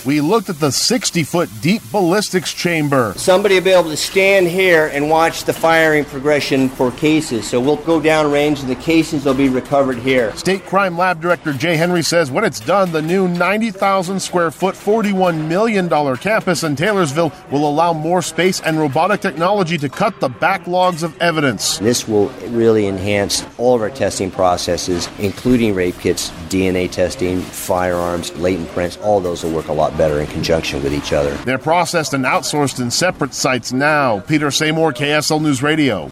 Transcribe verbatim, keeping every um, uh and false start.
We looked at the sixty-foot deep ballistics chamber. Somebody will be able to stand here and watch the firing progression for cases. So we'll go down range and the cases will be recovered here. State Crime Lab Director Jay Henry says when it's done, the new ninety thousand square foot, forty-one million dollars campus in Taylorsville will allow more space and robotic technology to cut the backlogs of evidence. This will really enhance all of our testing processes, including rape kits, D N A testing, firearms, latent prints. All those will work a lot better in conjunction with each other. They're processed and outsourced in separate sites now. Peter Seymour, K S L News Radio.